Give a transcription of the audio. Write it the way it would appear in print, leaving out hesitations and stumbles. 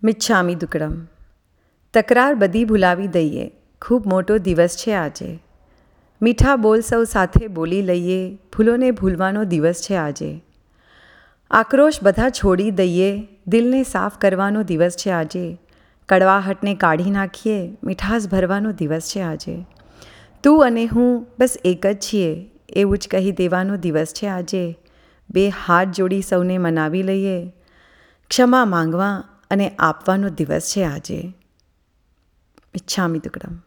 મિચ્છામી દુક્કડમ. તકરાર બધી ભૂલાવી દઈએ, ખૂબ મોટો દિવસ છે આજે. મીઠા બોલ સૌ સાથે બોલી લઈએ, ભૂલોને ભૂલવાનો દિવસ છે આજે. આક્રોશ બધા છોડી દઈએ, દિલને સાફ કરવાનો દિવસ છે આજે. કડવાહટને કાઢી નાખીએ, મીઠાશ ભરવાનો દિવસ છે આજે. તું અને હું બસ એક જ છીએ, એવું જ કહી દેવાનો દિવસ છે આજે. બે હાથ જોડી સૌને મનાવી લઈએ, ક્ષમા માંગવા અને આપવાનો દિવસ છે આજે. મિચ્છામી દુક્કડમ.